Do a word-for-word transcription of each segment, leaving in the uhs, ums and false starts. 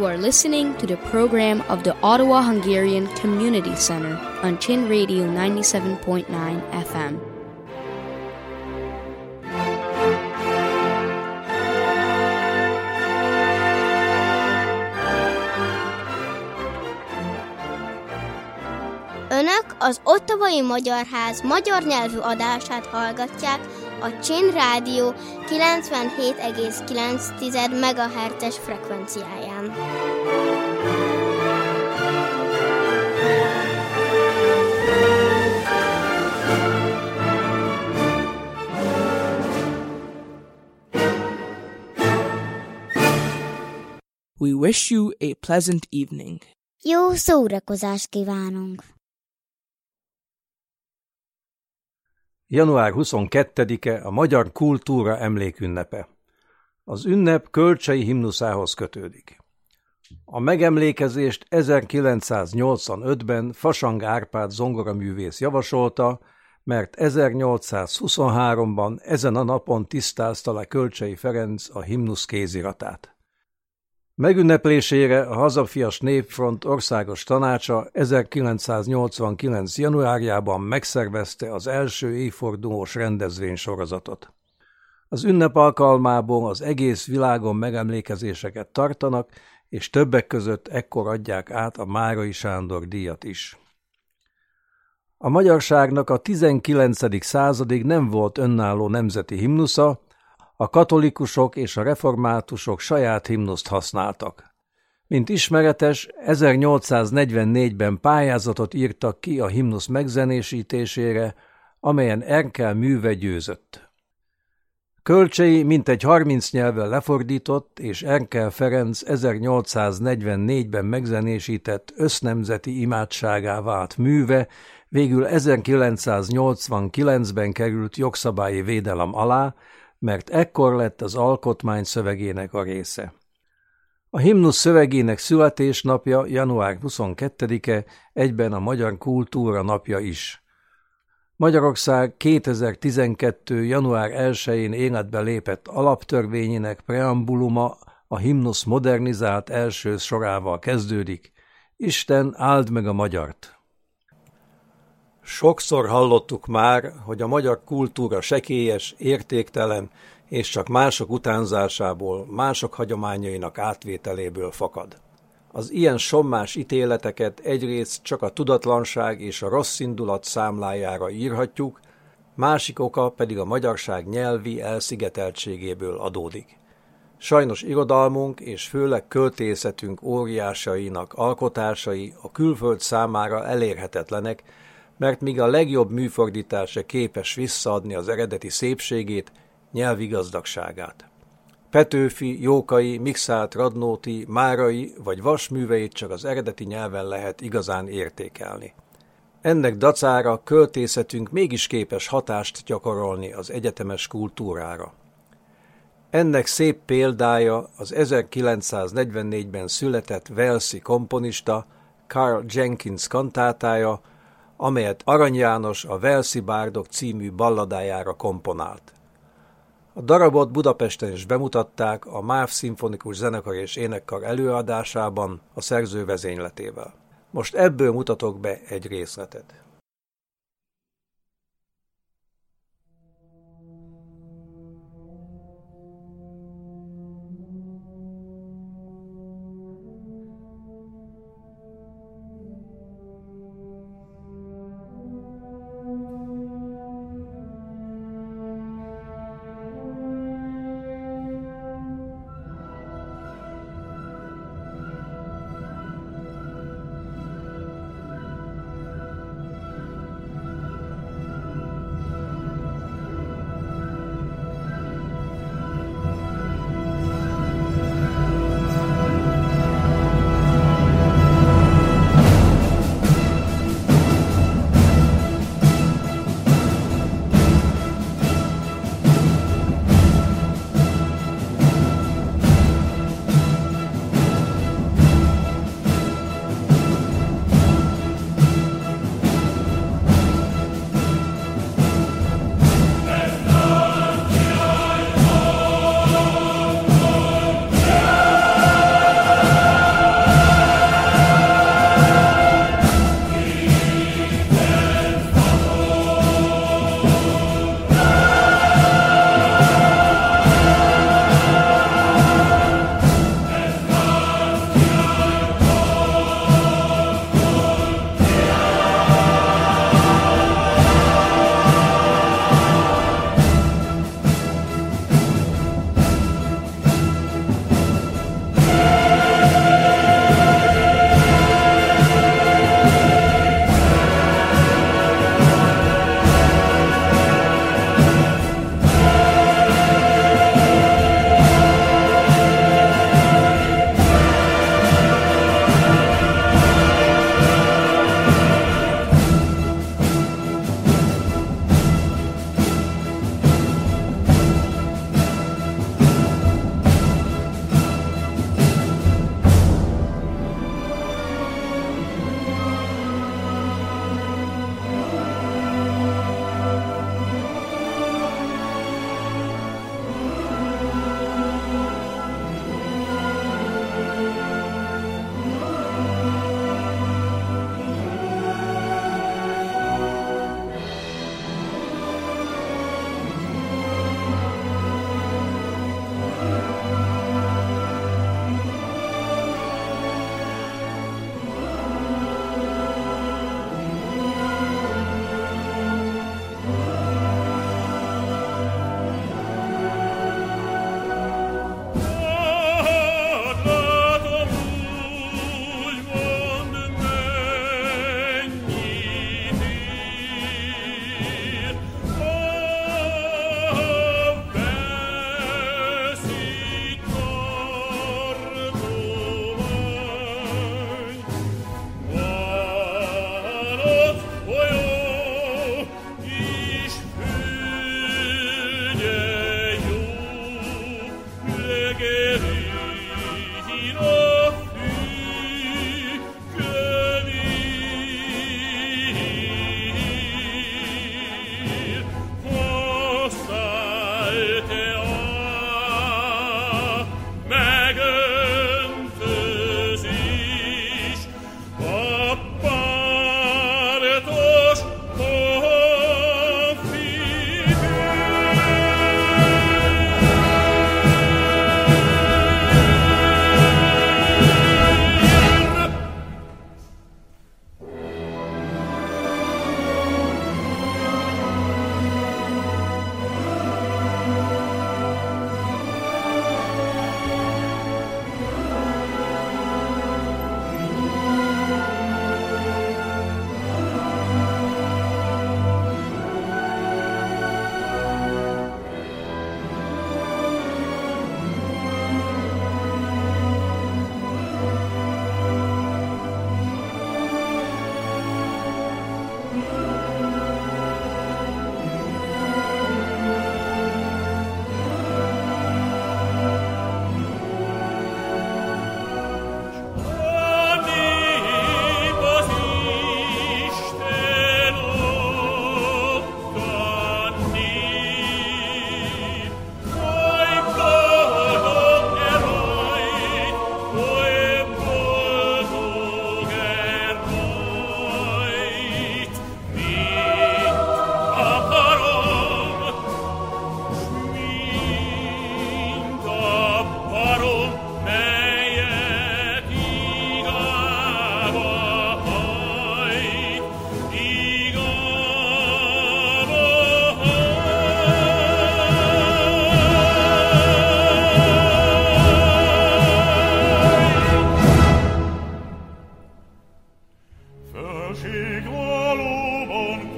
are listening to the program of the Ottawa Hungarian Community Center on Chin Radio ninety-seven point nine F M. Önök az Ottawai Magyar Ház magyar nyelvű adását hallgatják a Chin Rádió kilencvenhét egész kilenc megahertzes frekvenciáján. We wish you a pleasant evening. Jó szórakozást kívánunk! január huszonkettedike a Magyar Kultúra Emlékünnepe. Az ünnep Kölcsey himnuszához kötődik. A megemlékezést ezerkilencszáznyolcvanötben Fasang Árpád zongoraművész javasolta, mert ezernyolcszázhuszonháromban ezen a napon tisztázta le Kölcsey Ferenc a himnusz kéziratát. Megünneplésére a Hazafias Népfront országos tanácsa ezerkilencszáznyolcvankilenc. januárjában megszervezte az első évfordulós rendezvénysorozatot. Az ünnep alkalmából az egész világon megemlékezéseket tartanak, és többek között ekkor adják át a Márai Sándor díjat is. A magyarságnak a tizenkilencedik századig nem volt önálló nemzeti himnusza, a katolikusok és a reformátusok saját himnuszt használtak. Mint ismeretes, ezernyolcszáznegyvennégyben pályázatot írtak ki a himnusz megzenésítésére, amelyen Erkel műve győzött. Kölcsey mintegy harminc nyelven lefordított, és Erkel Ferenc ezernyolcszáznegyvennégyben megzenésített össznemzeti imádságá vált műve végül ezerkilencszáznyolcvankilencben került jogszabályi védelem alá, mert ekkor lett az alkotmány szövegének a része. A himnusz szövegének születésnapja január huszonkettedike egyben a Magyar Kultúra napja is. Magyarország kétezer-tizenkettő. január elsején életbe lépett alaptörvényének preambuluma a himnusz modernizált első sorával kezdődik. Isten áld meg a magyart! Sokszor hallottuk már, hogy a magyar kultúra sekélyes, értéktelen, és csak mások utánzásából, mások hagyományainak átvételéből fakad. Az ilyen sommás ítéleteket egyrészt csak a tudatlanság és a rossz indulat számlájára írhatjuk, másik oka pedig a magyarság nyelvi elszigeteltségéből adódik. Sajnos irodalmunk és főleg költészetünk óriásainak alkotásai a külföld számára elérhetetlenek, mert míg a legjobb műfordítás se képes visszaadni az eredeti szépségét, nyelvi gazdagságát. Petőfi, Jókai, Mikszáth Radnóti, Márai vagy Vas műveit csak az eredeti nyelven lehet igazán értékelni. Ennek dacára költészetünk mégis képes hatást gyakorolni az egyetemes kultúrára. Ennek szép példája az ezerkilencszáznegyvennégyben született walesi komponista Karl Jenkins kantátája, amelyet Arany János a Walesi Bárdok című balladájára komponált. A darabot Budapesten is bemutatták a MÁV Szimfonikus Zenekar és Énekkar előadásában a szerző vezényletével. Most ebből mutatok be egy részletet. Felség valóban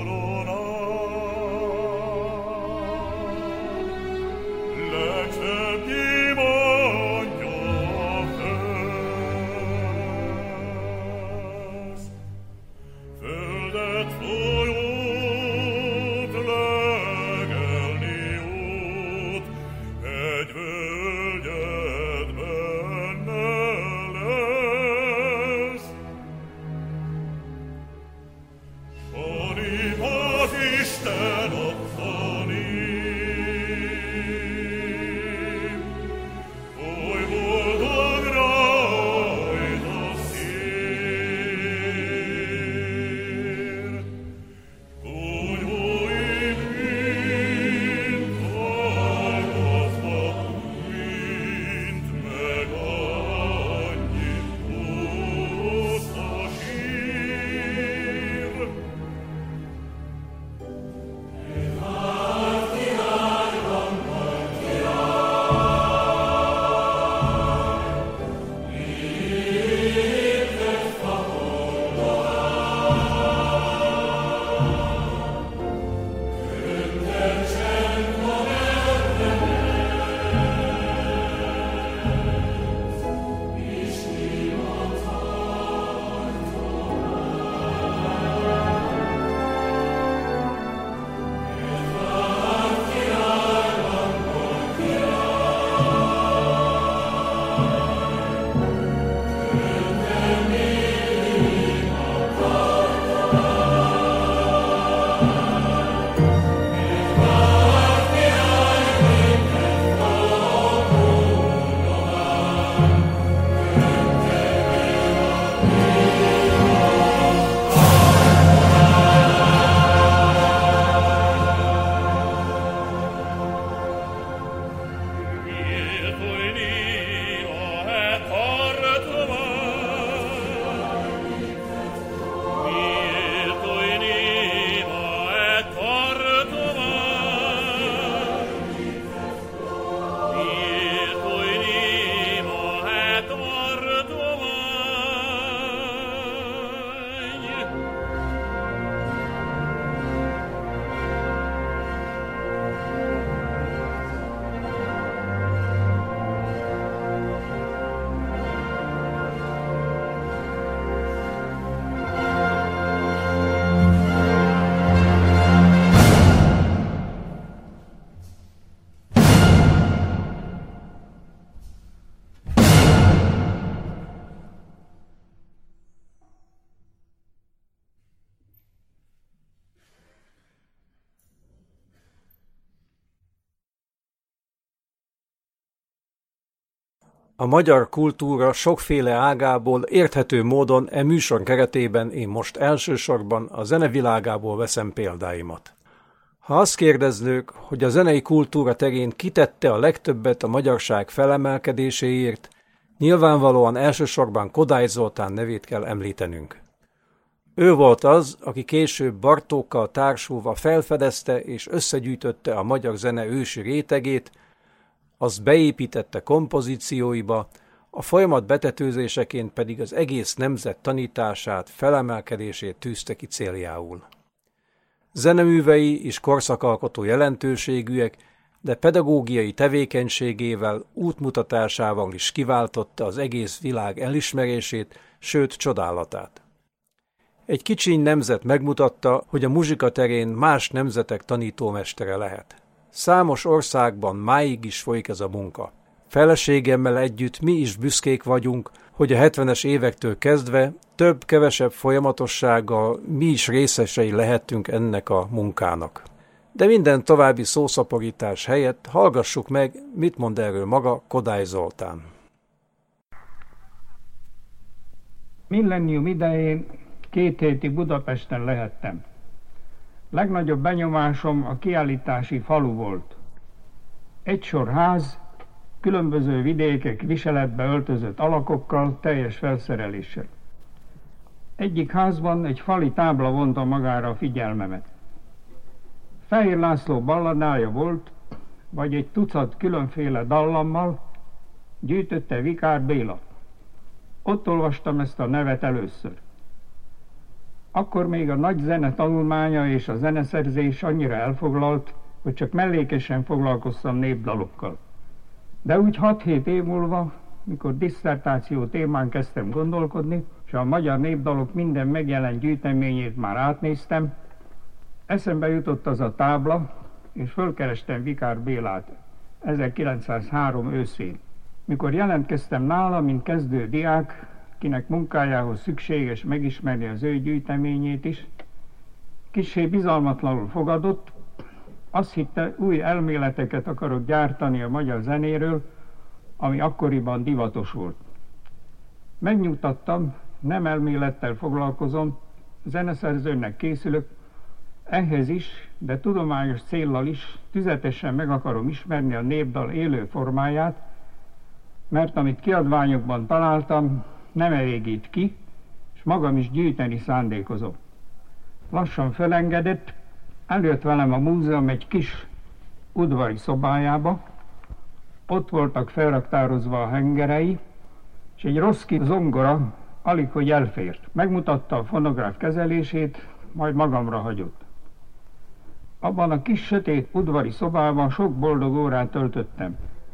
koronál, legszebb gyémántja fesz. Földet folyót legelni út, egy völgyet benne lesz. Sorib az Isten otthonim, oly boldog rajta szér. Kunyhóim mind hallgatva, mint meg annyit húz a sír. A magyar kultúra sokféle ágából érthető módon e műsor keretében én most elsősorban a zenevilágából veszem példáimat. Ha azt kérdeznők, hogy a zenei kultúra terén kitette a legtöbbet a magyarság felemelkedéséért, nyilvánvalóan elsősorban Kodály Zoltán nevét kell említenünk. Ő volt az, aki később Bartókkal társulva felfedezte és összegyűjtötte a magyar zene ősi rétegét, azt beépítette kompozícióiba, a folyamat betetőzéseként pedig az egész nemzet tanítását, felemelkedését tűzte ki céljául. Zeneművei is korszakalkotó jelentőségűek, de pedagógiai tevékenységével, útmutatásával is kiváltotta az egész világ elismerését, sőt csodálatát. Egy kicsiny nemzet megmutatta, hogy a muzsika terén más nemzetek tanítómestere lehet. Számos országban máig is folyik ez a munka. Feleségemmel együtt mi is büszkék vagyunk, hogy a hetvenes évektől kezdve több-kevesebb folyamatossággal mi is részesei lehettünk ennek a munkának. De minden további szószaporítás helyett hallgassuk meg, mit mond erről maga Kodály Zoltán. Millennium idején két hétig Budapesten lehettem. Legnagyobb benyomásom a kiállítási falu volt. Egy sor ház, különböző vidékek viseletbe öltözött alakokkal, teljes felszereléssel. Egyik házban egy fali tábla vonta magára a figyelmemet. Fehér László balladája volt, vagy egy tucat különféle dallammal, gyűjtötte Vikár Béla. Ott olvastam ezt a nevet először. Akkor még a nagy zene tanulmánya és a zeneszerzés annyira elfoglalt, hogy csak mellékesen foglalkoztam népdalokkal. De úgy hat-hét év múlva, mikor disszertáció témán kezdtem gondolkodni, és a magyar népdalok minden megjelent gyűjteményét már átnéztem, eszembe jutott az a tábla, és fölkerestem Vikár Bélát ezerkilencszázhárom őszén. Mikor jelentkeztem nála, mint kezdő diák, kinek munkájához szükséges megismerni az ő gyűjteményét is, kissé bizalmatlanul fogadott, azt hitte, új elméleteket akarok gyártani a magyar zenéről, ami akkoriban divatos volt. Megnyugtattam, nem elmélettel foglalkozom, zeneszerzőnek készülök, ehhez is, de tudományos céllal is tüzetesen meg akarom ismerni a népdal élő formáját, mert amit kiadványokban találtam, nem elégít ki, és magam is gyűjteni szándékozom. Lassan felengedett, előtt velem a múzeum egy kis udvari szobájába, ott voltak felraktározva a hengerei, és egy rosszki zongora alig hogy elfért. Megmutatta a fonográf kezelését, majd magamra hagyott. Abban a kis sötét udvari szobában sok boldog órát töltöttem.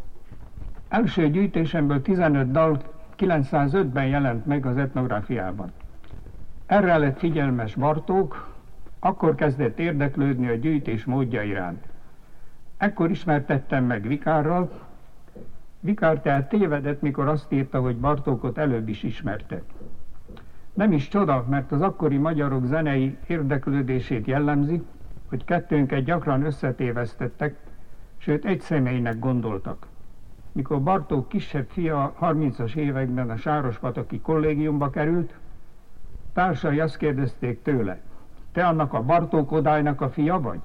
Első gyűjtésemből tizenöt dal kilencszázötben jelent meg az etnográfiában. Erre lett figyelmes Bartók, akkor kezdett érdeklődni a gyűjtés módja iránt. Ekkor ismertettem meg Vikárral. Vikár tehát tévedett, mikor azt írta, hogy Bartókot előbb is ismerte. Nem is csoda, mert az akkori magyarok zenei érdeklődését jellemzi, hogy kettőnket gyakran összetévesztettek, sőt egy személynek gondoltak. Mikor Bartók kisebb fia harmincas években a Sárospataki kollégiumba került, társai azt kérdezték tőle, te annak a Bartók Odálynak a fia vagy?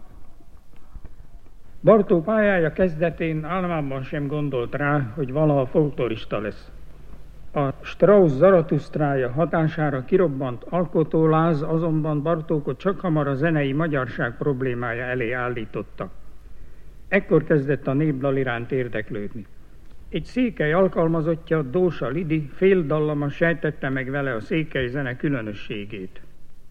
Bartók pályája kezdetén álmában sem gondolt rá, hogy valaha folklorista lesz. A Strauss Zaratusztrája hatására kirobbant alkotóláz azonban Bartókot csak hamar a zenei magyarság problémája elé állította. Ekkor kezdett a népdal iránt érdeklődni. Egy székely alkalmazottja, Dósa Lidi féldallama sejtette meg vele a székely zene különösségét.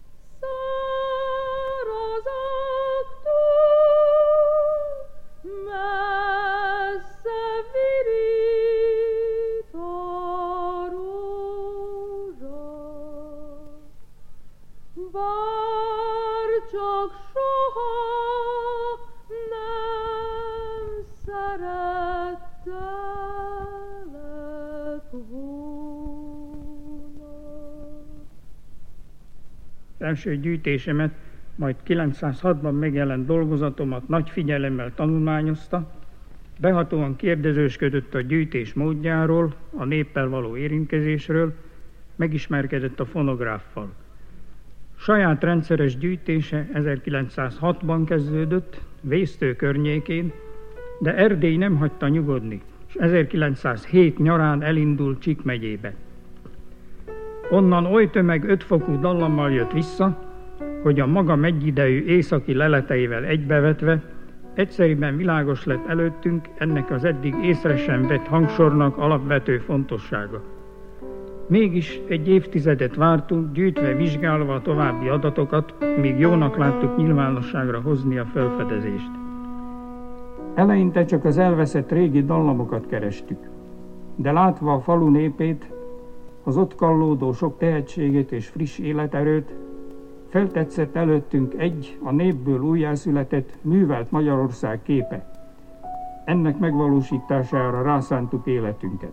Első gyűjtésemet, majd kilencszázhatban megjelent dolgozatomat nagy figyelemmel tanulmányozta, behatóan kérdezősködött a gyűjtés módjáról, a néppel való érintkezésről, megismerkedett a fonográffal. Saját rendszeres gyűjtése ezerkilencszázhatban kezdődött, Vésztő környékén, de Erdély nem hagyta nyugodni, és ezerkilencszázhét nyarán elindult Csík megyébe. Onnan oly tömeg ötfokú dallammal jött vissza, hogy a maga egyidejű északi leleteivel egybevetve egyszerűen világos lett előttünk ennek az eddig észre sem vett hangsornak alapvető fontossága. Mégis egy évtizedet vártunk, gyűjtve, vizsgálva a további adatokat, míg jónak láttuk nyilvánosságra hozni a felfedezést. Eleinte csak az elveszett régi dallamokat kerestük, de látva a falu népét, az ott kallódó sok tehetségét és friss életerőt, feltetszett előttünk egy a népből újjászületett, művelt Magyarország képe. Ennek megvalósítására rászántuk életünket.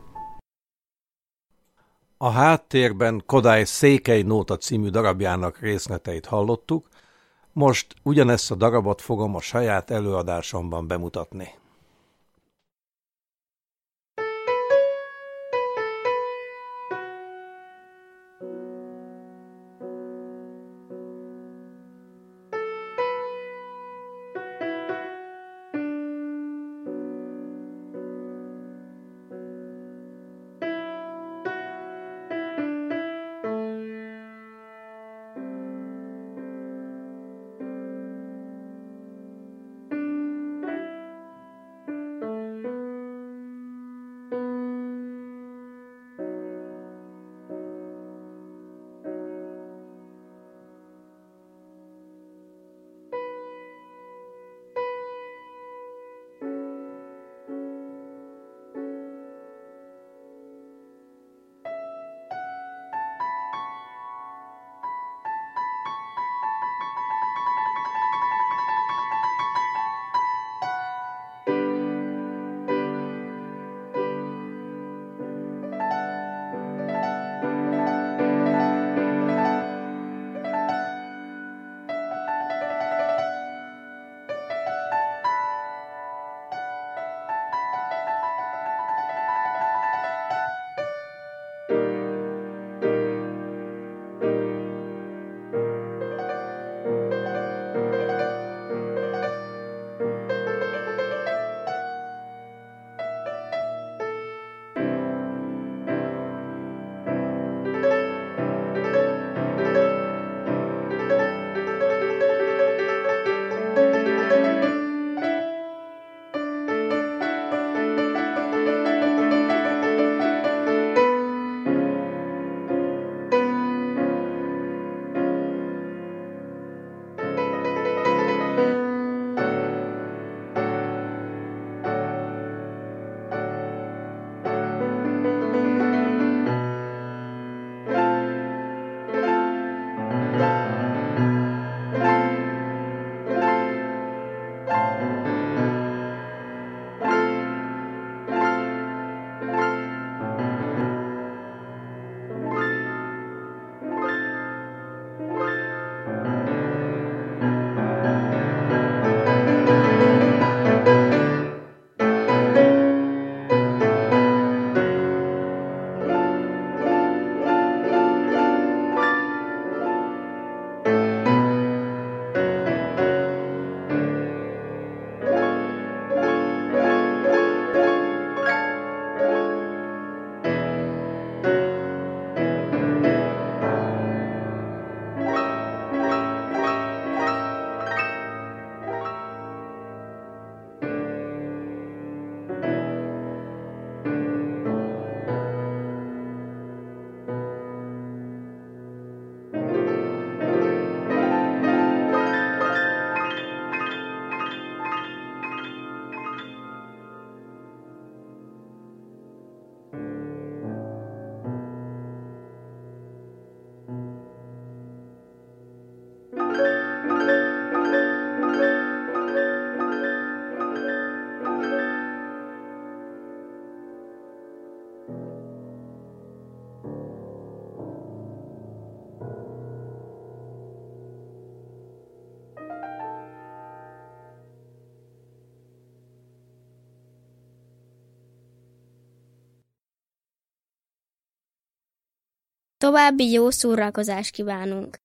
A háttérben Kodály Székely Nóta című darabjának részleteit hallottuk, most ugyanezt a darabot fogom a saját előadásomban bemutatni. További jó szórakozást kívánunk!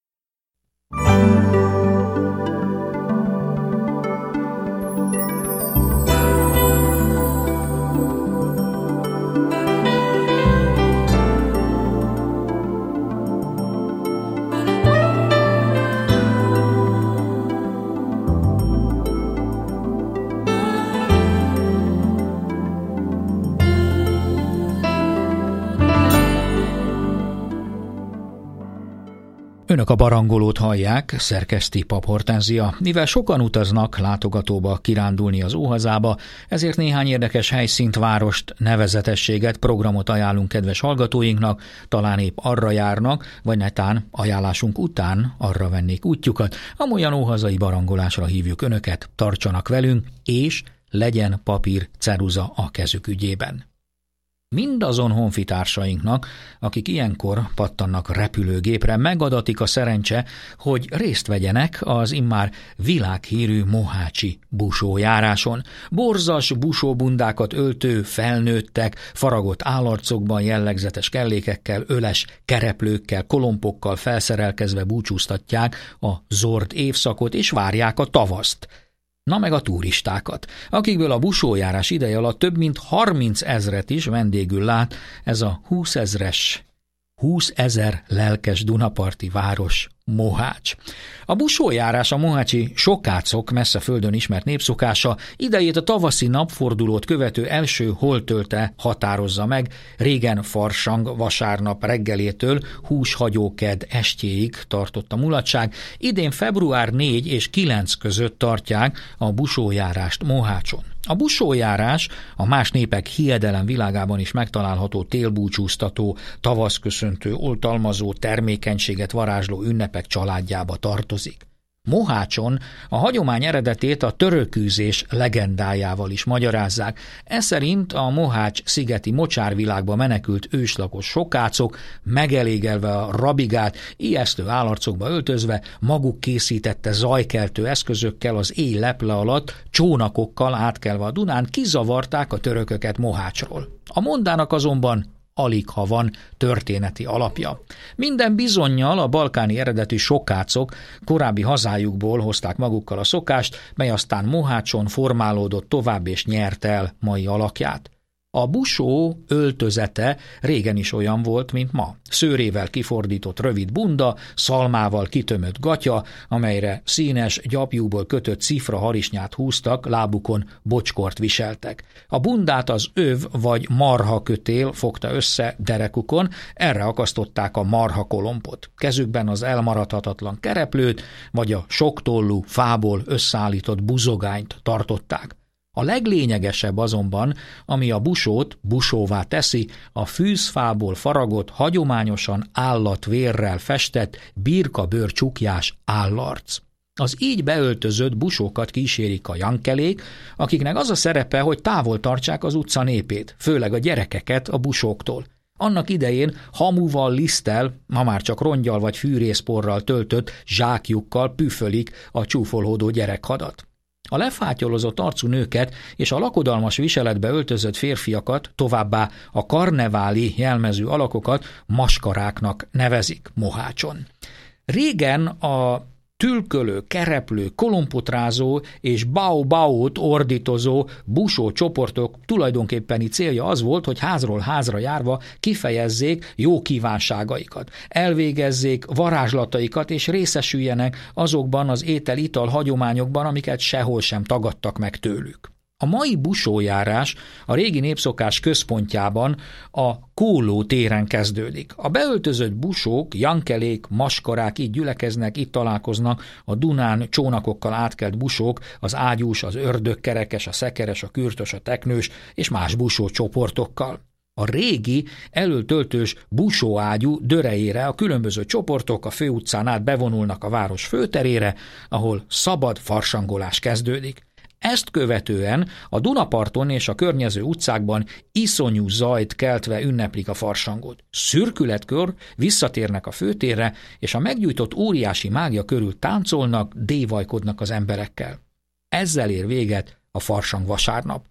Önök a barangolót hallják, szerkeszti Pap Hortenzia. Mivel sokan utaznak látogatóba, kirándulni az Óhazába, ezért néhány érdekes helyszínt, várost, nevezetességet, programot ajánlunk kedves hallgatóinknak, talán épp arra járnak, vagy netán ajánlásunk után arra vennék útjukat. Amolyan óhazai barangolásra hívjuk önöket, tartsanak velünk, és legyen papír, ceruza a kezük ügyében. Mindazon honfitársainknak, akik ilyenkor pattannak repülőgépre, megadatik a szerencse, hogy részt vegyenek az immár világhírű mohácsi busójáráson. Borzas busóbundákat öltő felnőttek, faragott állarcokban jellegzetes kellékekkel, öles kereplőkkel, kolompokkal felszerelkezve búcsúztatják a zord évszakot és várják a tavaszt. Na meg a turistákat, akikből a busójárás ideje alatt több mint harminc ezret is vendégül lát ez a húszezres, húszezer lelkes dunaparti város, Mohács. A busójárás a mohácsi sokácok messze földön ismert népszokása, idejét a tavaszi napfordulót követő első holtölte határozza meg, régen farsang vasárnap reggelétől húshagyóked estjéig tartott a mulatság, idén február négy és kilenc között tartják a busójárást Mohácson. A busójárás a más népek hiedelem világában is megtalálható télbúcsúztató, tavaszköszöntő, oltalmazó, termékenységet varázsló ünnepek családjába tartozik. Mohácson a hagyomány eredetét a törökűzés legendájával is magyarázzák. Ez szerint a Mohács szigeti mocsárvilágba menekült őslakos sokácok, megelégelve a rabigát, ijesztő állarcokba öltözve, maguk készítette zajkeltő eszközökkel az éj leple alatt, csónakokkal átkelve a Dunán kizavarták a törököket Mohácsról. A mondának azonban alig ha van történeti alapja. Minden bizonnyal a balkáni eredetű sokácok korábbi hazájukból hozták magukkal a szokást, mely aztán Mohácson formálódott tovább és nyert el mai alakját. A busó öltözete régen is olyan volt, mint ma. Szőrével kifordított rövid bunda, szalmával kitömött gatya, amelyre színes, gyapjúból kötött cifra harisnyát húztak, lábukon bocskort viseltek. A bundát az öv vagy marha kötél fogta össze derekukon, erre akasztották a marha kolompot. Kezükben az elmaradhatatlan kereplőt, vagy a soktollú fából összeállított buzogányt tartották. A leglényegesebb azonban, ami a busót busóvá teszi, a fűzfából faragott, hagyományosan állatvérrel festett, birkabőr csukjás állarc. Az így beöltözött busókat kísérik a jankelék, akiknek az a szerepe, hogy távol tartsák az utca népét, főleg a gyerekeket a busóktól. Annak idején hamuval, liszttel, ma már csak rongyal vagy fűrészporral töltött zsákjukkal püfölik a csúfolódó gyerekhadat. A lefátyolozott arcú nőket és a lakodalmas viseletbe öltözött férfiakat, továbbá a karneváli jelmezű alakokat maskaráknak nevezik Mohácson. Régen a tülkölő, kereplő, kolompotrázó és bau-baut ordítozó busó csoportok tulajdonképpeni célja az volt, hogy házról házra járva kifejezzék jó kívánságaikat, elvégezzék varázslataikat és részesüljenek azokban az étel-ital hagyományokban, amiket sehol sem tagadtak meg tőlük. A mai busójárás a régi népszokás központjában, a Kóló téren kezdődik. A beöltözött busók, jankelék, maskarák itt gyülekeznek, itt találkoznak a Dunán csónakokkal átkelt busók, az ágyús, az ördögkerekes, a szekeres, a kürtös, a teknős és más busó csoportokkal. A régi, elöltöltős busóágyú dörejére a különböző csoportok a főutcán át bevonulnak a város főterére, ahol szabad farsangolás kezdődik. Ezt követően a Dunaparton és a környező utcákban iszonyú zajt keltve ünneplik a farsangot. Szürkületkor visszatérnek a főtérre, és a meggyújtott óriási mágia körül táncolnak, dévajkodnak az emberekkel. Ezzel ér véget a farsang vasárnap.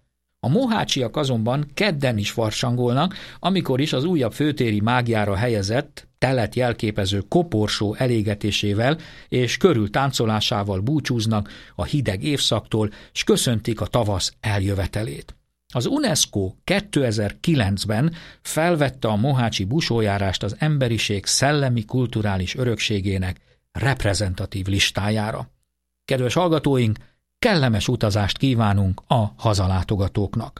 A mohácsiak azonban kedden is farsangolnak, amikor is az újabb főtéri mágiára helyezett, telet jelképező koporsó elégetésével és körül táncolásával búcsúznak a hideg évszaktól, s köszöntik a tavasz eljövetelét. Az UNESCO kétezer-kilencben felvette a mohácsi busójárást az emberiség szellemi-kulturális örökségének reprezentatív listájára. Kedves hallgatóink, kellemes utazást kívánunk a hazalátogatóknak!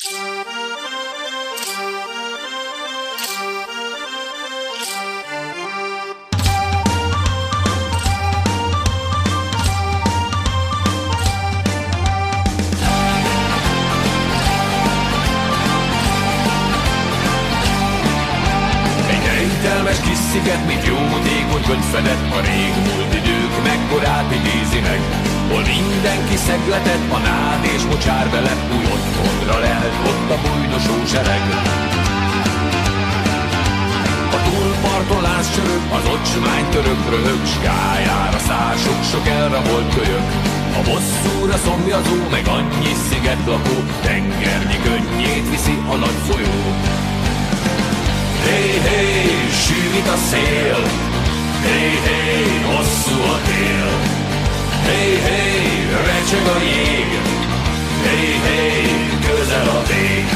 Kis sziget, mint jótékony könyvfedet, a régmúlt idők mekkorát idézi meg, hol mindenki szegletett, a nád és mocsár belep, új otthonra lehet ott a bújdosó sereg. A túlparton lázcsörög, az ocsmány török röhög, s gályára száll sok-sok elrabolt kölyök. A bosszúra szomjazó, meg annyi szigetlakó, tengernyi könnyét viszi a nagy folyó. Hé, hé, sűvít a szél, hé, hé, hosszú a tél, hé, hé, recseg a jég, hé, hé, közel a vég.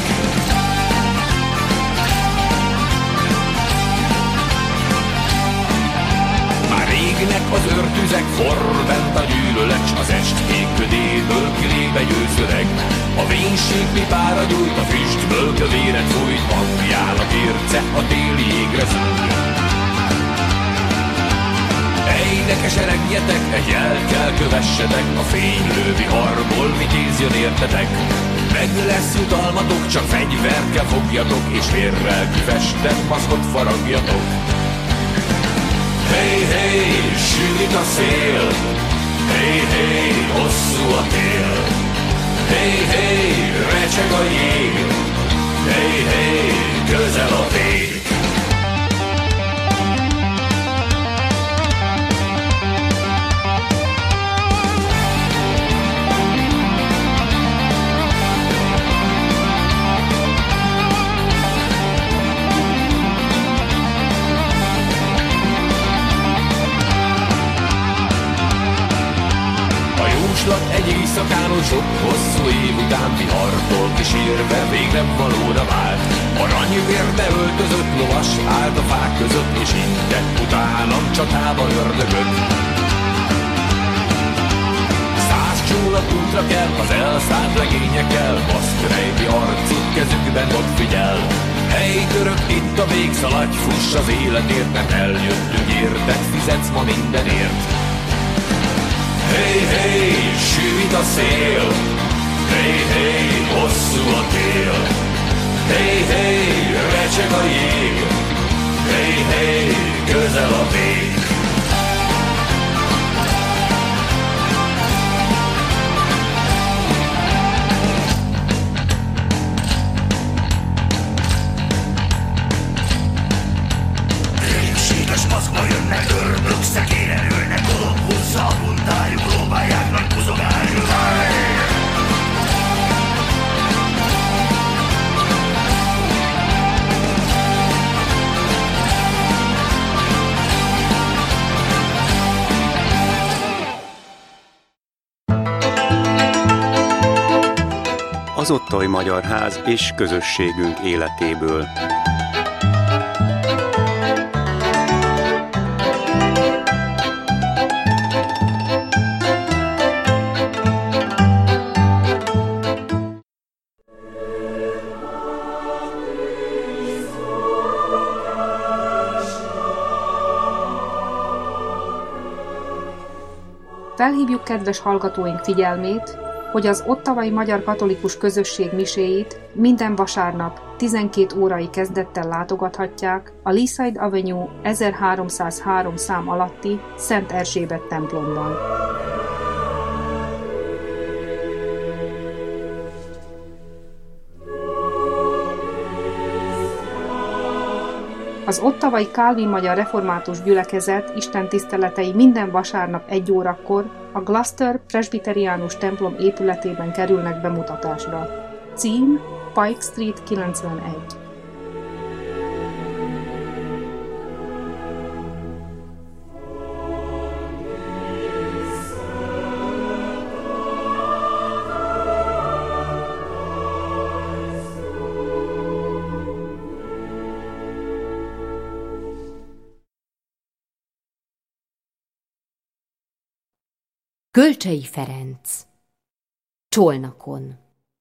Már régnek az őrtüzek, forr bent a gyűlölet, s az estkék ködéből kilébe győzőleg. A vénység pipára gyújt, a füstből kövéret fújt, hangjál a kérce, a téli égre zúg. Ejneke seregjetek, egy jelkel kövessetek, a fénylő viharból vitézjön értetek. Meg lesz jutalmatok, csak fegyverkel fogjatok, és vérrel kifestett maszkot faragjatok. Hé, hé, sűrít a szél, hé, hé, hosszú a tél, hé, hé, recseg a jég, hé, hé, közel a vég. Egy éjszakáron sok hosszú év után vihartól kísérve végre valóra vált. Aranyvérbe öltözött lovas állt a fák között, és intett utánam csatába ördögöt. Száz csónak útra kell, az elszállt legényekkel, basztrejti arcuk kezükben ott figyel. Hey török, itt a vég, szaladj, fuss az életért, mert eljöttünk érted, fizetsz ma mindenért. Hé, hé, sűvít a szél, hé, hé, hosszú a tél, hé, hé, recseg a jég, hé, hé, közel a vég. Régséges maszkba jönnek, ördög szekére ülnek, Kolumbusszal a bundájuk, próbálják nagy buzogáljuk. Az Otthai Magyar Ház és közösségünk életéből. Felhívjuk kedves hallgatóink figyelmét, hogy az ottawai magyar katolikus közösség miséit minden vasárnap tizenkét órai kezdettel látogathatják a Leaside Avenue ezerháromszázhárom szám alatti Szent Erzsébet templomban. Az ottawai Kálvin Magyar Református Gyülekezet istentiszteletei minden vasárnap egy órakor a Gloucester presbiteriánus templom épületében kerülnek bemutatásra. Cím Pike Street kilencvenegy. Kölcsey Ferenc. Csolnakon.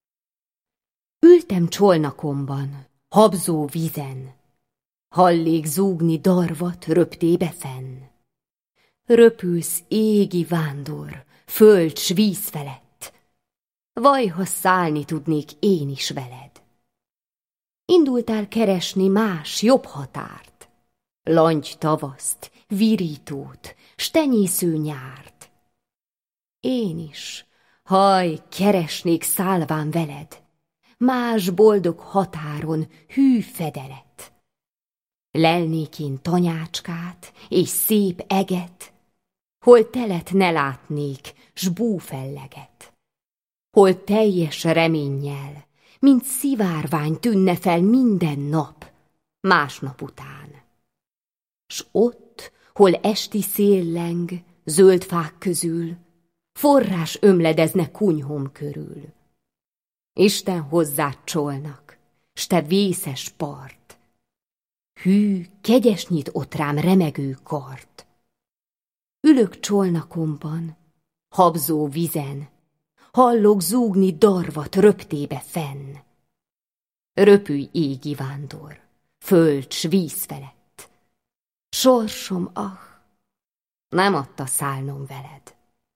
Ültem csolnakomban, habzó vízen, hallék zúgni darvat röptébe fenn. Röpülsz égi vándor, föld s víz felett, vaj, ha szállni tudnék én is veled. Indultál keresni más, jobb határt, langy tavaszt, virítót, s tenyésző nyárt. Én is, haj, keresnék szálván veled, más boldog határon hű fedelet. Lelnék én tanyácskát és szép eget, hol telet ne látnék, s búfelleget. Hol teljes reménnyel, mint szivárvány tűnne fel minden nap, másnap után. S ott, hol esti szél leng, zöld fák közül, forrás ömledezne kunyhom körül. Isten hozzád csolnak, s te vészes part, hű, kegyes nyit ott rám remegő kart. Ülök csolnakomban, habzó vizen, hallok zúgni darvat röptébe fenn. Röpülj égi vándor, föld s víz felett. Sorsom, ah, nem adta szállnom veled.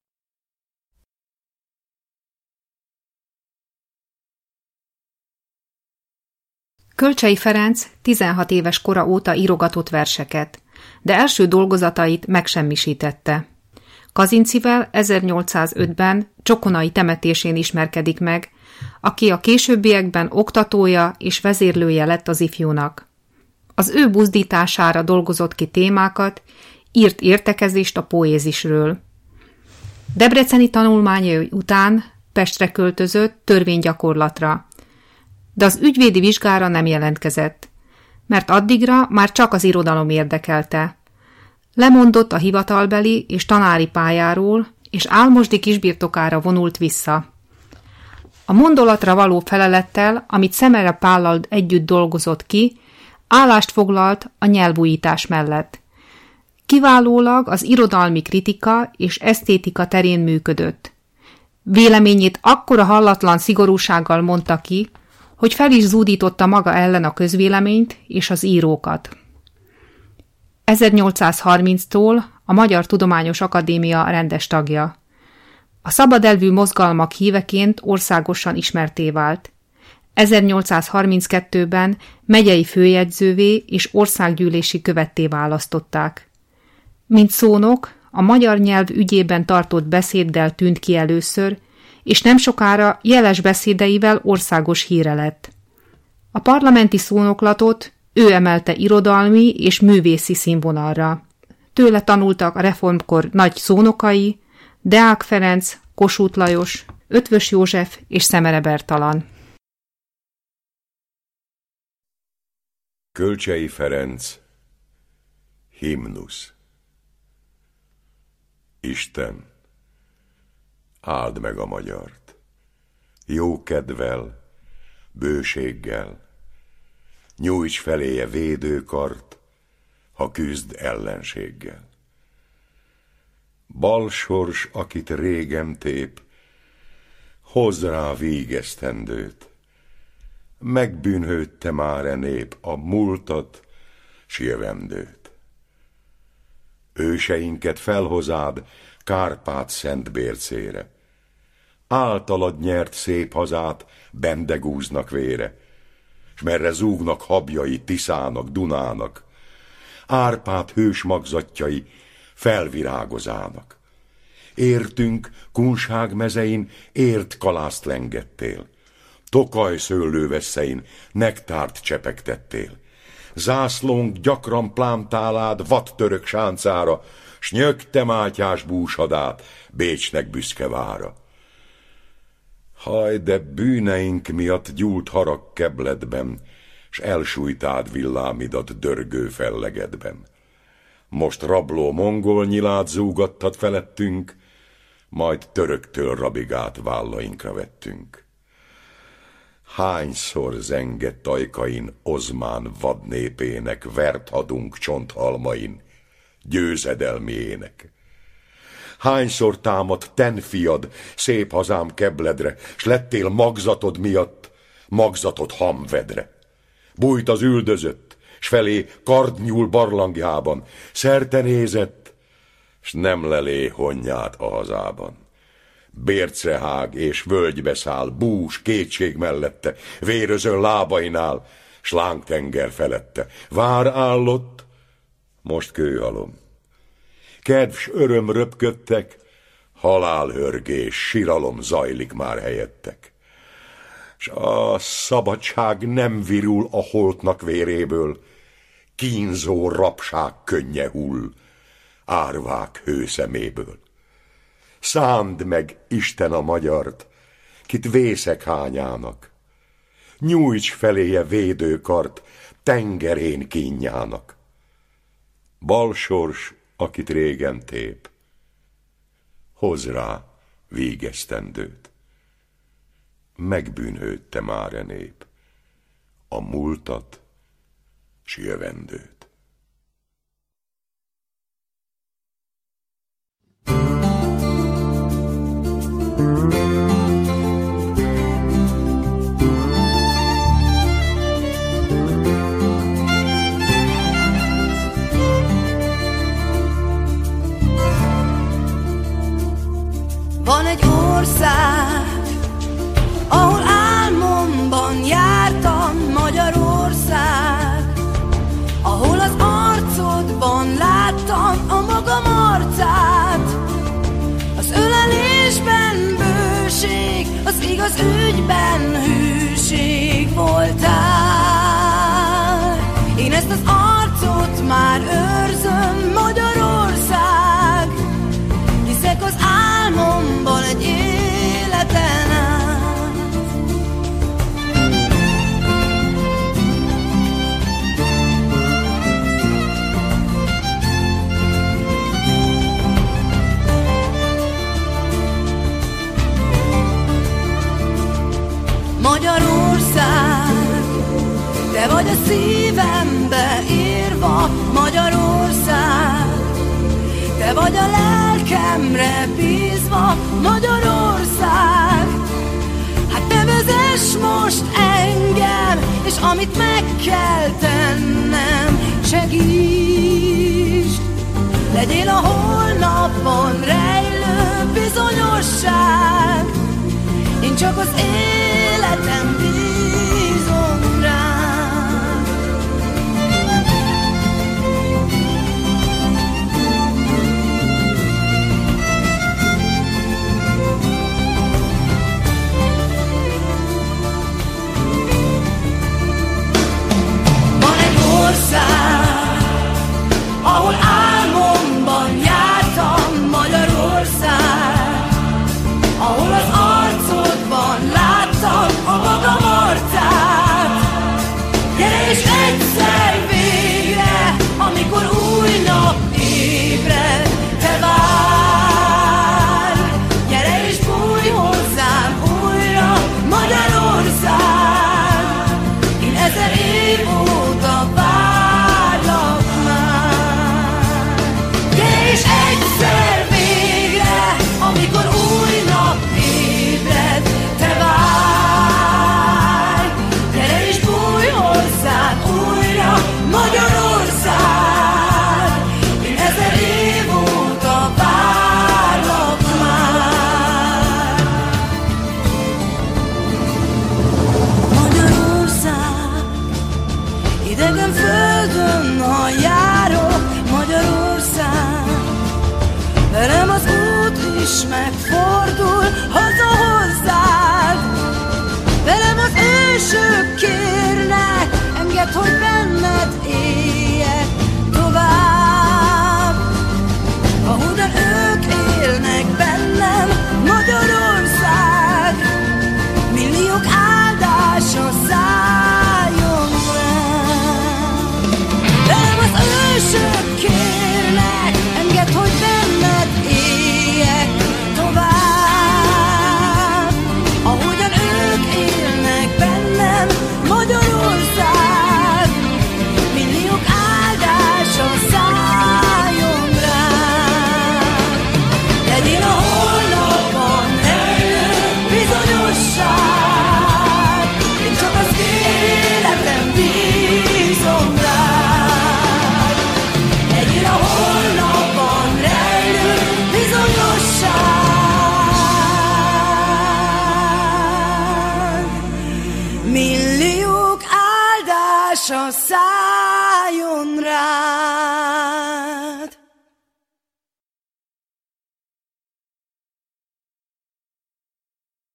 Kölcsey Ferenc tizenhat éves kora óta írogatott verseket, de első dolgozatait megsemmisítette. Kazincivel ezernyolcszázötben Csokonai temetésén ismerkedik meg, aki a későbbiekben oktatója és vezérlője lett az ifjúnak. Az ő buzdítására dolgozott ki témákat, írt értekezést a poézisről. Debreceni tanulmányai után Pestre költözött törvénygyakorlatra, de az ügyvédi vizsgára nem jelentkezett, mert addigra már csak az irodalom érdekelte. Lemondott a hivatalbeli és tanári pályáról, és álmosdi kisbirtokára vonult vissza. A mondolatra való felelettel, amit Szemere Pállal együtt dolgozott ki, állást foglalt a nyelvújítás mellett. Kiválólag az irodalmi kritika és esztétika terén működött. Véleményét akkora hallatlan szigorúsággal mondta ki, hogy fel is zúdította maga ellen a közvéleményt és az írókat. ezernyolcszázharminctól a Magyar Tudományos Akadémia rendes tagja. A szabadelvű mozgalmak híveként országosan ismertté vált. ezernyolcszázharminckettőben megyei főjegyzővé és országgyűlési követté választották. Mint szónok, a magyar nyelv ügyében tartott beszéddel tűnt ki először, és nem sokára jeles beszédeivel országos híre lett. A parlamenti szónoklatot ő emelte irodalmi és művészi színvonalra. Tőle tanultak a reformkor nagy szónokai, Deák Ferenc, Kossuth Lajos, Eötvös József és Szemere Bertalan. Kölcsey Ferenc, himnusz. Isten, áld meg a magyart, jó kedvel, bőséggel, nyújts feléje védőkart, ha küzd ellenséggel. Balsors, akit régem tép, hozz rá vígesztendőt, megbűnhődte már e nép a múltat, s jövendőt. Őseinket felhozád Kárpát szent bércére, általad nyert szép hazát bendegúznak vére, s merre zúgnak habjai Tiszának, Dunának, Árpád hős magzatjai felvirágozának. Értünk Kunság mezein ért kalászt lengettél, Tokaj szőlővesszein nektárt csepegtettél, zászlónk gyakran plámtálád vattörök sáncára, s nyögte Mátyás búsadát Bécsnek büszke vára. Haj, de bűneink miatt gyúlt harag kebledben, s elsújtád villámidat dörgő fellegedben. Most rabló mongol nyilát zúgattad felettünk, majd töröktől rabigát vállainkra vettünk. Hányszor zengett ajkain Ozmán vadnépének, vert hadunk csonthalmain, győzedelmiének. Hányszor támadt tenfiad szép hazám kebledre, s lettél magzatod miatt, magzatod hamvedre. Bújt az üldözött, s felé kard nyúl barlangjában, szerte nézett, s nem lelé honnyát a hazában. Bércre hág és völgybe száll, bús kétség mellette, vérözön lábainál, s lángtenger felette. Vár állott, most kőhalom. Kedv s öröm röpködtek, halálhörgés, siralom zajlik már helyettek. S a szabadság nem virul a holtnak véréből, kínzó rabság könnye hull árvák hőszeméből. Szánd meg, Isten, a magyart, kit vészek hányának, nyújts feléje védőkart tengerén kínjának. Balsors, akit régen tép, hozz rá vígesztendőt. Megbűnhődte már e nép, a múltat s jövendőt. Van egy ország, ahol álmomban jártam, Magyarország, ahol az arcodban láttam a magam arcát. Az ölelésben bőség, az igaz ügyben hűség voltál. Én ezt az arcot már őrzöm, Magyarország, hiszek az álmomban egy életen át. Magyarország, te vagy a szívembe írva, Magyarország, te vagy a lelkemre bízva, Magyarország. Hát ne vezess most engem, és amit meg kell tennem, segíts. Legyél a holnapban rejlő bizonyosság, én csak az életem bízom rád. Van egy ország, ahol álmomban jártam, Magyarország, ahol az arcodban láttam a magam arcát. Gyere és egyszer végre, amikor új nap ébred, te várj. Gyere és bújj hozzám újra, Magyarország, én ezer év óta várlak már. Gyere és egyszer végre, amikor új nap ébred, te várj. Gyere és bújj hozzám újra, Magyarország, én ezer év óta várlak már. Magyarország, idegen földön, ha járok, Magyarország, velem az út is megfordul haza hozzád. Velem az ősök kérnek, engedd, hogy benned éljek tovább. Ahogyan ők élnek bennem, Magyarország,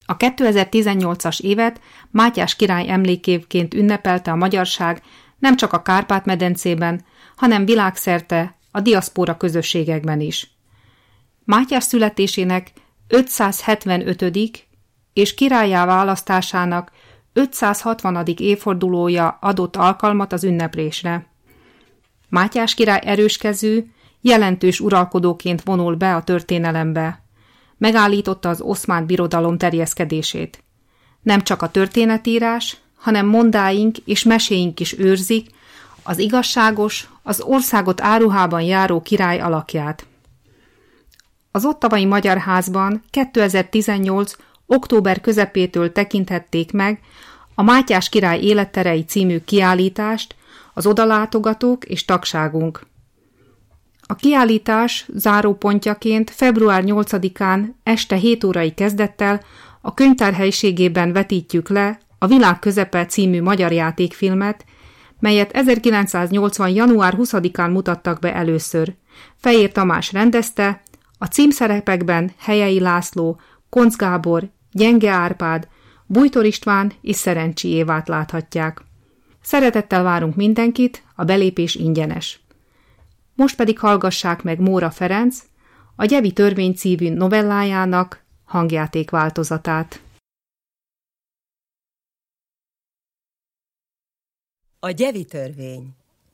A kétezer-tizennyolcas évet Mátyás király emlékévként ünnepelte a magyarság nem csak a Kárpát-medencében, hanem világszerte a diaszpóra közösségekben is. Mátyás születésének ötszázhetvenötödik és királlyá választásának ötszázhatvanadik évfordulója adott alkalmat az ünneplésre. Mátyás király erőskező, jelentős uralkodóként vonul be a történelembe. Megállította az Oszmán Birodalom terjeszkedését. Nem csak a történetírás, hanem mondáink és meséink is őrzik az igazságos, az országot áruhában járó király alakját. Az Ottawai Magyar Házban kétezer-tizennyolc. október közepétől tekinthették meg a Mátyás király életterei című kiállítást az odalátogatók és tagságunk. A kiállítás zárópontjaként február nyolcadikán este hét órai kezdettel a könyvtár helyiségében vetítjük le a Világ közepe című magyar játékfilmet, melyet ezerkilencszáznyolcvan. január huszadikán mutattak be először. Fejér Tamás rendezte, a címszerepekben Helyei László, Koncz Gábor, Gyenge Árpád, Bújtor István és Szerencsi Évát láthatják. Szeretettel várunk mindenkit, a belépés ingyenes. Most pedig hallgassák meg Móra Ferenc, a Gyevi törvény című novellájának hangjáték változatát. A Gyevi törvény.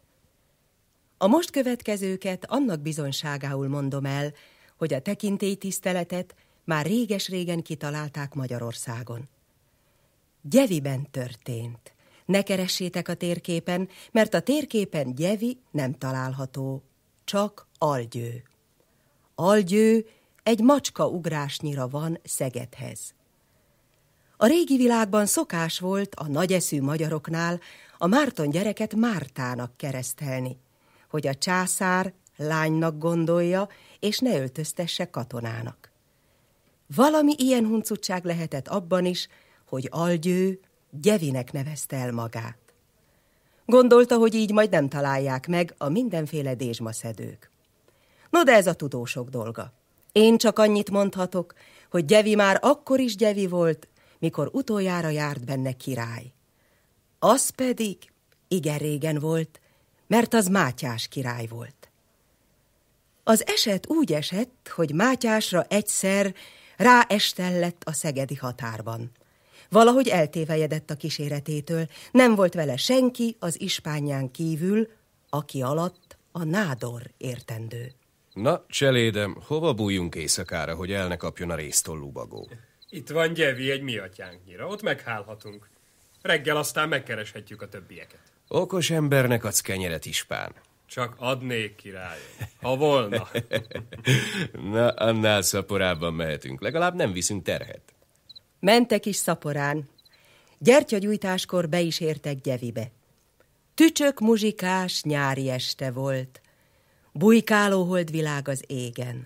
A most következőket annak bizonyságául mondom el, hogy a tekintélytiszteletet már réges-régen kitalálták Magyarországon. Gyeviben történt. Ne keressétek a térképen, mert a térképen Gyevi nem található, csak Algyő. Algyő egy macska ugrásnyira van Szegedhez. A régi világban szokás volt a nagyeszű magyaroknál a Márton gyereket Mártának keresztelni, hogy a császár lánynak gondolja, és ne öltöztesse katonának. Valami ilyen huncutság lehetett abban is, hogy Algyő Gyevinek nevezte el magát. Gondolta, hogy így majd nem találják meg a mindenféle dézsmaszedők. No, de ez a tudósok dolga. Én csak annyit mondhatok, hogy Gyevi már akkor is Gyevi volt, mikor utoljára járt benne király. Az pedig igen régen volt, mert az Mátyás király volt. Az eset úgy esett, hogy Mátyásra egyszer ráestellett a szegedi határban. Valahogy eltévejedett a kíséretétől, nem volt vele senki az ispánján kívül, aki alatt a nádor értendő. Na, cselédem, hova bújjunk éjszakára, hogy el ne kapjon a résztollú bagó? Itt van Gyevi egy mi atyánknyira, ott meghálhatunk. Reggel aztán megkereshetjük a többieket. Okos embernek adsz kenyeret, ispán. Csak adnék, király, ha volna. Na, annál szaporában mehetünk, legalább nem viszünk terhet. Mentek is szaporán. Gyertyagyújtáskor be is értek Gyevibe. Tücsök muzsikás nyári este volt. Bujkáló holdvilág az égen.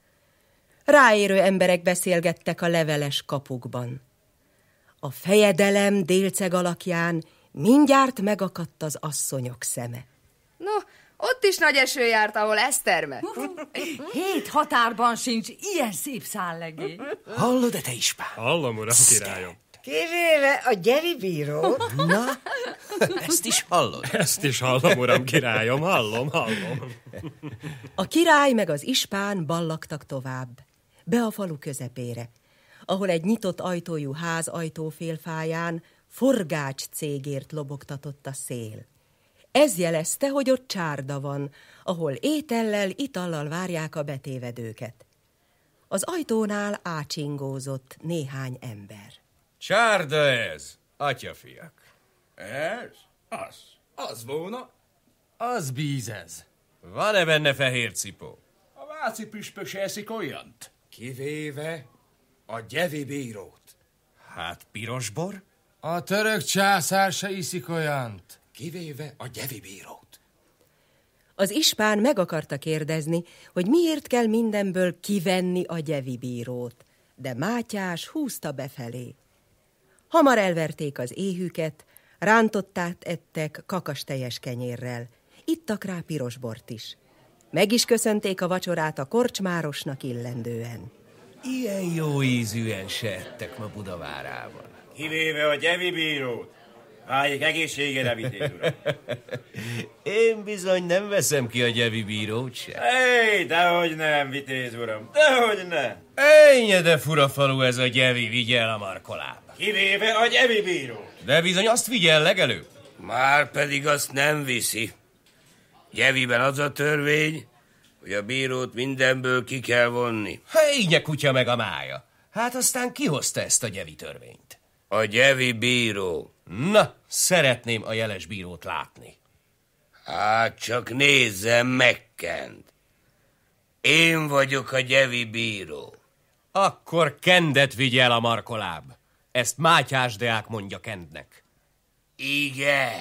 Ráérő emberek beszélgettek a leveles kapukban. A fejedelem délceg alakján mindjárt megakadt az asszonyok szeme. No, ott is nagy eső járt, ahol Eszterme. Hét határban sincs ilyen szép szállegé. Hallod-e te ispán? Hallom, uram, királyom. Kivéve a Gyevi bírót. Na, ezt is hallod? Ezt is hallom, uram, királyom, hallom, hallom. A király meg az ispán ballagtak tovább, be a falu közepére, ahol egy nyitott ajtójú ház ajtófélfáján forgács cégért lobogtatott a szél. Ez jelezte, hogy ott csárda van, ahol étellel, itallal várják a betévedőket. Az ajtónál ácsingózott néhány ember. Csárda ez, atyafiak. Ez? Az. Az volna. Az bíz ez. Van-e benne fehér cipó? A váci püspök se eszik olyant. Kivéve a Gyevi bírót. Hát piros bor? A török császár se iszik olyant. Kivéve a Gyevi bírót. Az ispán meg akarta kérdezni, hogy miért kell mindenből kivenni a Gyevi bírót, de Mátyás húzta befelé. Hamar elverték az éhüket, rántottát ettek kakastejes kenyérrel, ittak rá piros bort is. Meg is köszönték a vacsorát a korcsmárosnak illendően. Ilyen jó ízűen se ettek ma Budavárában. Kivéve a gyevi bírót. Váljék egészségére, vitéz uram. Én bizony nem veszem ki a gyevi bírót se. Hey, dehogy nem, vitéz uram, dehogy nem. Ejnye, de fura falu ez a gyevi, vigyel a markolába. Kivéve a gyevi bírót. De bizony azt vigyel legelőbb. Már pedig azt nem viszi. Gyeviben az a törvény, hogy a bírót mindenből ki kell vonni. Ejnye kutya meg a mája. Hát aztán ki hozta ezt a gyevi törvényt? A gyevi bíró. Na, szeretném a jeles bírót látni. Hát csak nézzem meg, Kend. Én vagyok a gyevi bíró. Akkor Kendet vigyel a markoláb. Ezt Mátyás Deák mondja Kendnek. Igen.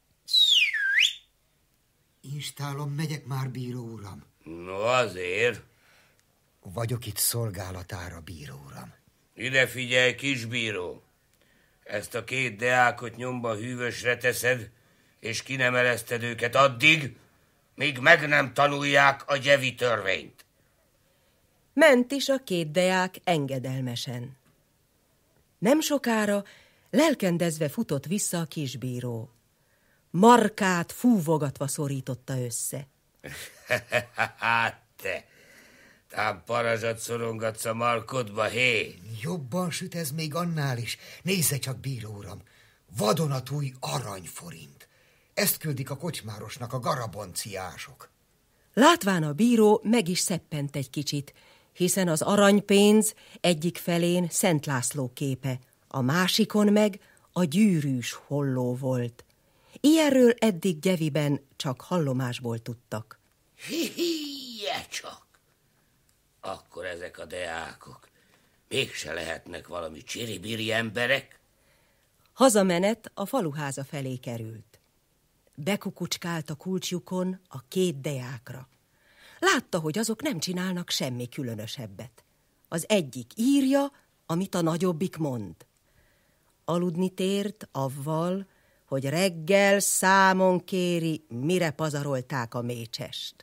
Instálom, megyek már, bíró uram. No azért. Vagyok itt szolgálatára, bíró uram. Ide figyelj, kisbíró. Ezt a két deákot nyomba hűvösre teszed, és ki nem ereszted őket addig, míg meg nem tanulják a gyevi törvényt. Ment is a két deák engedelmesen. Nem sokára lelkendezve futott vissza a kisbíró. Markát fúvogatva szorította össze. Hát te, tám parazsat szorongatsz a markodba, hé? Jobban süt ez még annál is. Nézze csak, bíró uram, vadonatúj aranyforint. Ezt küldik a kocsmárosnak a garabonciások. Látván a bíró meg is szeppent egy kicsit, hiszen az aranypénz egyik felén Szent László képe, a másikon meg a gyűrűs holló volt. Ilyenről eddig Gyeviben csak hallomásból tudtak. Hi-hi-je csak! Akkor ezek a deákok mégse lehetnek valami csiribiri emberek? Hazamenet a faluháza felé került. Bekukucskált a kulcsjukon a két deákra. Látta, hogy azok nem csinálnak semmi különösebbet. Az egyik írja, amit a nagyobbik mond. Aludni tért avval, hogy reggel számon kéri, mire pazarolták a mécsest.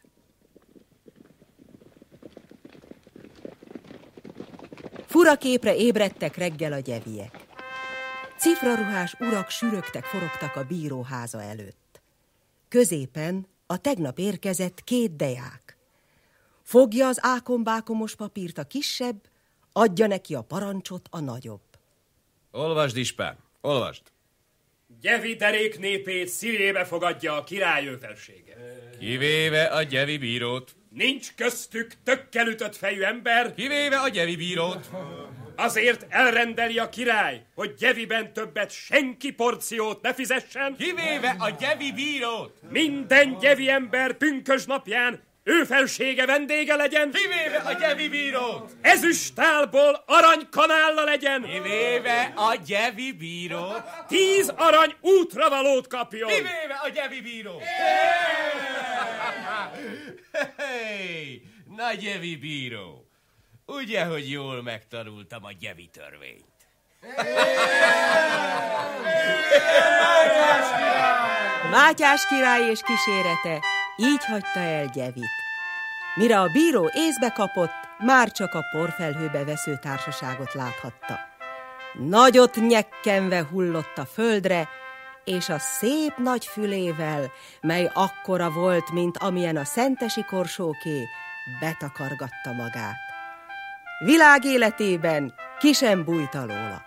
Furaképre ébredtek reggel a gyeviek. Cifraruhás urak sürögtek, forogtak a bíróháza előtt. Középen a tegnap érkezett két deák. Fogja az ákombákomos papírt a kisebb, adja neki a parancsot a nagyobb. Olvasd, Ispán, olvasd. Gyevi derék népét szívébe fogadja a király őfelsége. Kivéve a gyevi bírót. Nincs köztük tökkel ütött fejű ember. Kivéve a gyevi bírót. Azért elrendeli a király, hogy Gyeviben többet senki porciót ne fizessen. Kivéve a gyevi bírót. Minden gyevi ember pünkös napján őfelsége vendége legyen. Kivéve a gyevi bírót. Ezüstálból aranykanálla legyen. Kivéve a gyevi bírót. Tíz arany útravalót kapjon. Kivéve a gyevi bírót. Hey, na gyevi bíró. Ugye, hogy jól megtanultam a gyevi törvényt. Mátyás király és kísérete így hagyta el Gyevit. Mire a bíró észbe kapott, már csak a porfelhőbe vesző társaságot láthatta. Nagyot nyekkenve hullott a földre, és a szép nagy fülével, mely akkora volt, mint amilyen a szentesi korsóké, betakargatta magát. Világ életében ki sem bújt alóla.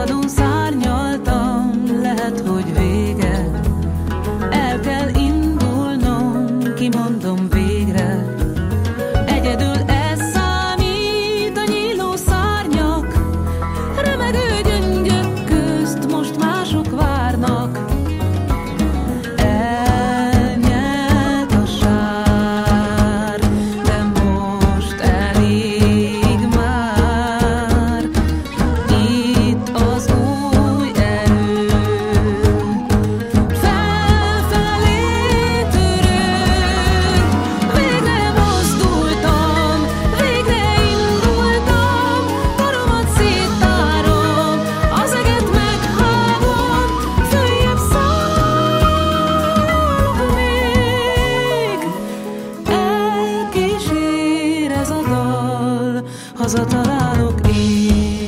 Szabadon szárnyaltam, lehet, hogy vége. El kell indulnom, kimondom végre. Egyedül ez számít, a nyíló szárnyak. Remegő gyöngyök közt most mások várnak. Elnyelt a sár, de most elég már. Itt az új erő, felfelé törünk. Végre mozdultam, végre indultam. Karomat széttárom, az eget meghágom. Följebb szállok még. Elkísér ez a dal, hazatalálok én.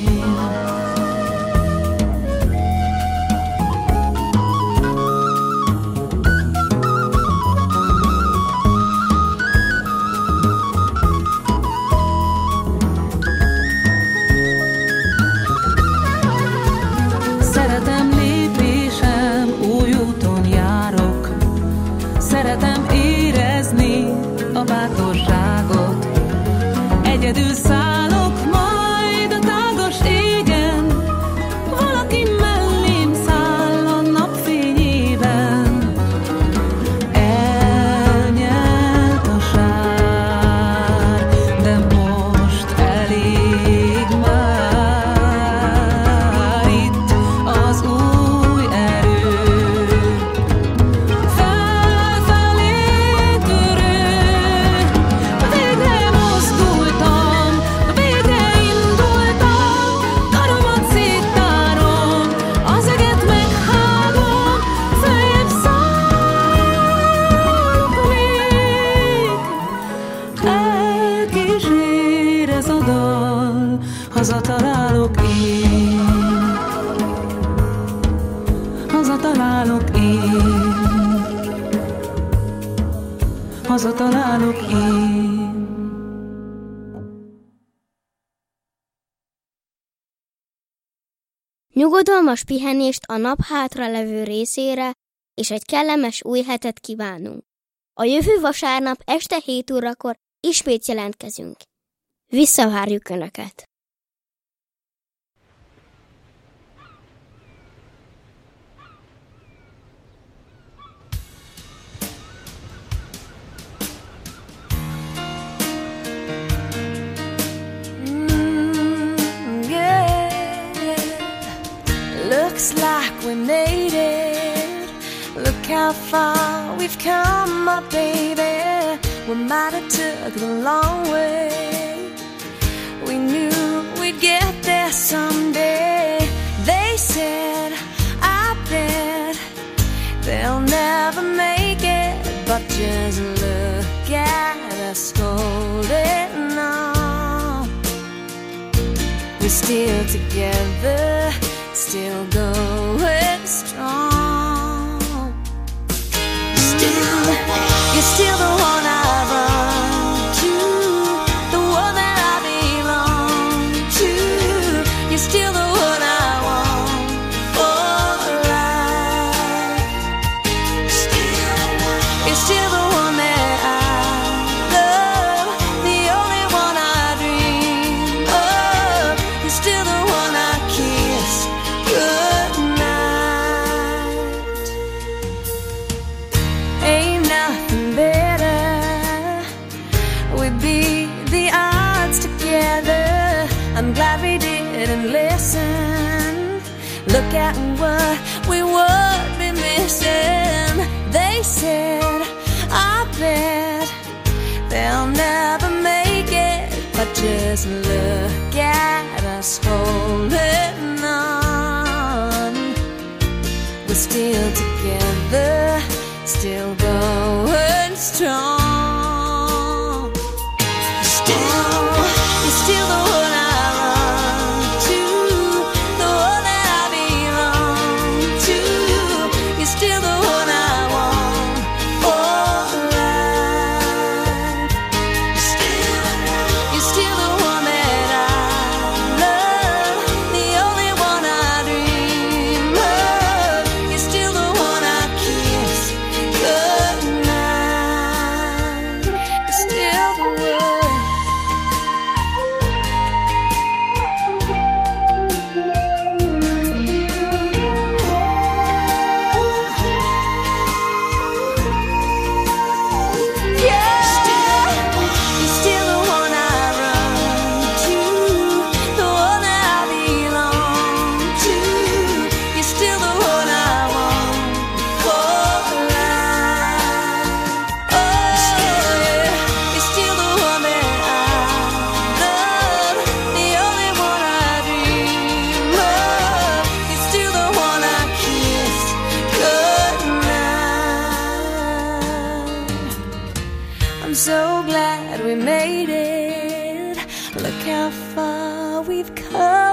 Szeretem lépésem, új úton járok. Szeretem érezni a bátorságot. Egyedül szállok majd a tágas égen. Valaki mellém száll a napfényében. Elnyelt a sár, de most elég már. Itt az új erő, felfelé törő. Végre mozdultam, végre indultam. Karomat széttárom, az eget meghágom. Följebb szállok még. Elkísér ez a dal, hazatalálok én. Hazatalálok én. Hazatalálok én. Nyugodalmas pihenést a nap hátra levő részére, és egy kellemes új hetet kívánunk. A jövő vasárnap este hét órakor ismét jelentkezünk. Visszavárjuk Önöket! Looks like we made it. Look how far we've come, my baby. We might have took the long way. We knew we'd get there someday. They said, I bet they'll never make it. But just look at us holding on. We're still together, still going strong. Still, you're still the one I run to, the one that I belong to. You're still the one I want for life. Still, you're still the one that I love, the only one I dream of. You're still the one I kiss goodnight. Ain't nothing better. We'd beat the odds together. I'm glad we didn't listen. Look at what we would be missing. They said, I bet they'll never make it. But just look at us holding on. We're still together, still going strong. Still, you're still the one I run to, the one that I belong to. You're still the one I want for life. Still, you're still the one that I love, the only one I dream how far we've come.